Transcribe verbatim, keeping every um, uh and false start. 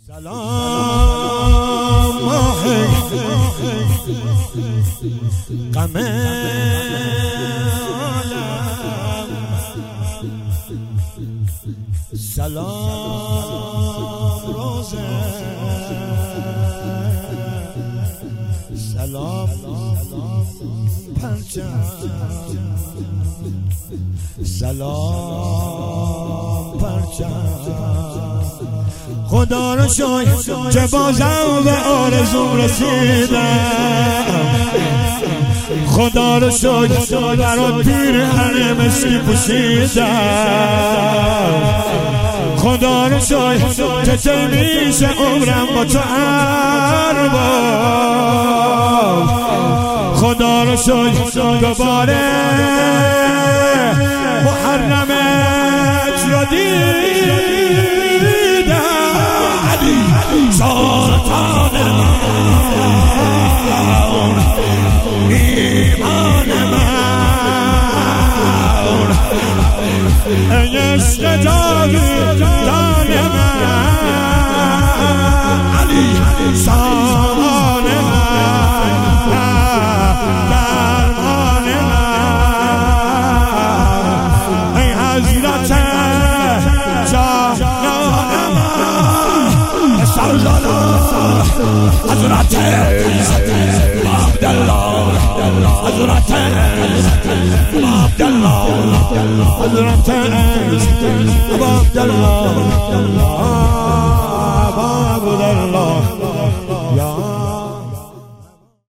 سلام ماه غم عالم، سلام روزه، سلام پرچم، سلام پرچم. خدا رو شکر که بازم به آرزوم رسیدم، خدا رو شکر برات پیرهن مسکی پوشیدم، خدا رو شکر که طی میشه عمرم با تو ارباب، خدا رو شکر دوباره محرمت رو دیدم. سلطان من، ایمان من، ای عشق جاویدان من، علی سامان من، درمان من، ای حضرت جانان من، حضرت عبدالله، حضرت عبدالله، حضرت عبدالله، عبدالله.